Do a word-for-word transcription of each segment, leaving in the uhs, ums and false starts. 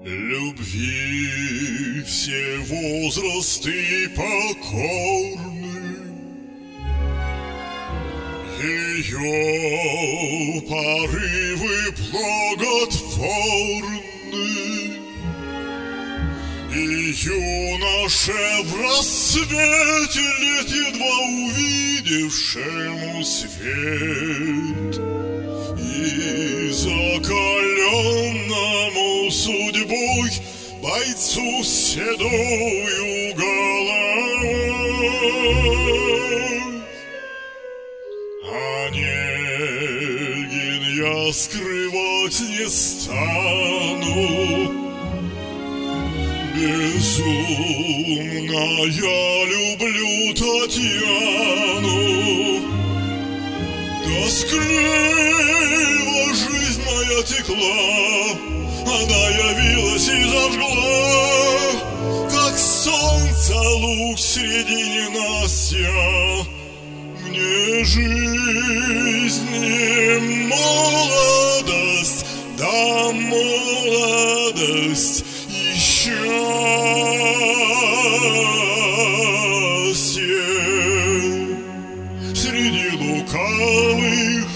Любви все возрасты покорны, ее порывы благотворны, и юноше в рассвете лет едва увидевшему свет, и закаленному судьбой бойцу с седою головой. Онегин, я скрывать не стану, безумно я люблю Татьяну. Тоскливо жизнь моя текла, она явилась и зажгла, как солнце луч среди ненастья. Мне жизнь и молодость, да молодость и счастье. Среди лукавых,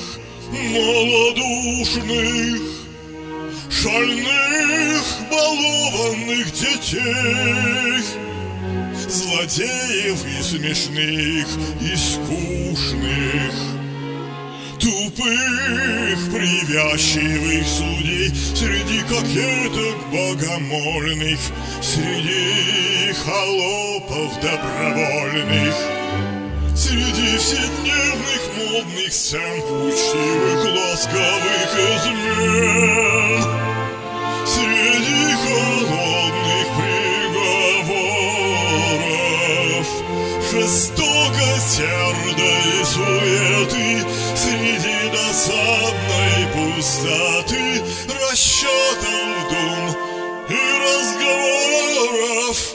малодушных, шальных, балованных детей, злодеев и смешных, и скучных, тупых, привязчивых судей, среди кокеток богомольных, среди холопов добровольных, среди вседневных модных сцен, учтивых, ласковых измен, среди холодных приговоров, жестокости, ярда и суеты, среди досадной пустоты, расчетов, дум и разговоров.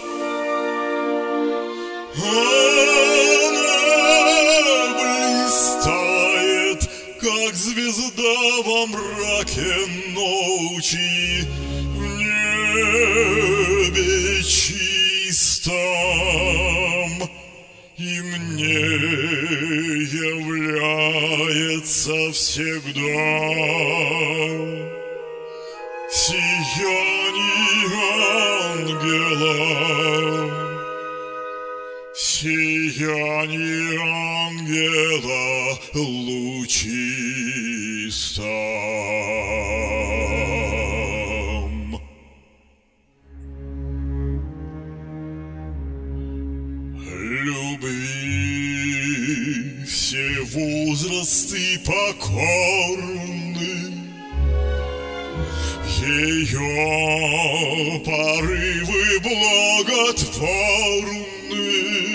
Как звезда во мраке ночи, в небе чистом, и мне является всегда сияние ангела, сияние ангела лучистом. Любви все возрасты покорны, ее порывы благотворны,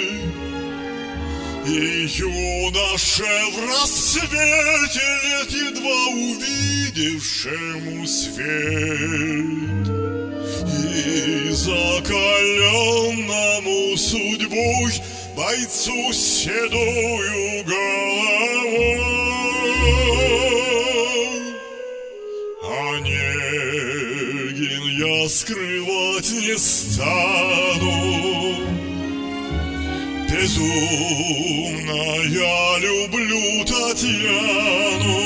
и юноше в рассвете лет едва увидевшему свет, и закаленному судьбой бойцу с седою головой. Онегин, я скрывать не стану, безумно я люблю Татьяну.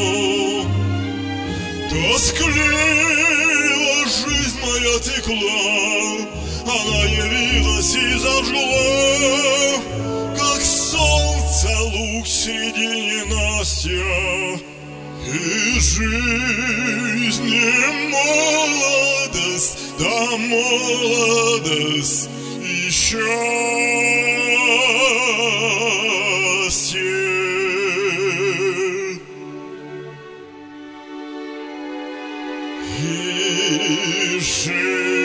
Тоскливо жизнь моя текла, она явилась и зажгла, как солнце луч среди ненастья. И жизнь, и молодость, да молодость и счастье. И жизнь.